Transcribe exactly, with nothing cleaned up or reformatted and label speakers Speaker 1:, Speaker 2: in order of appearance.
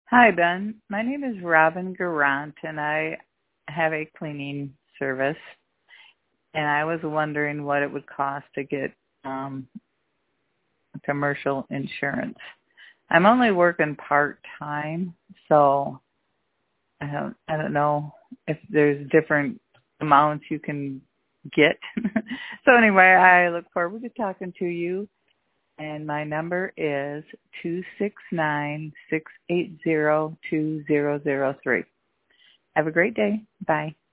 Speaker 1: Hi, Ben. My name is Robin Garant, and I have a cleaning service. And I was wondering what it would cost to get um, commercial insurance. I'm only working part-time, so I don't, I don't know if there's different amounts you can get. So anyway, I look forward to talking to you. And my number is two six nine, six eight zero, two zero zero three. Have a great day. Bye.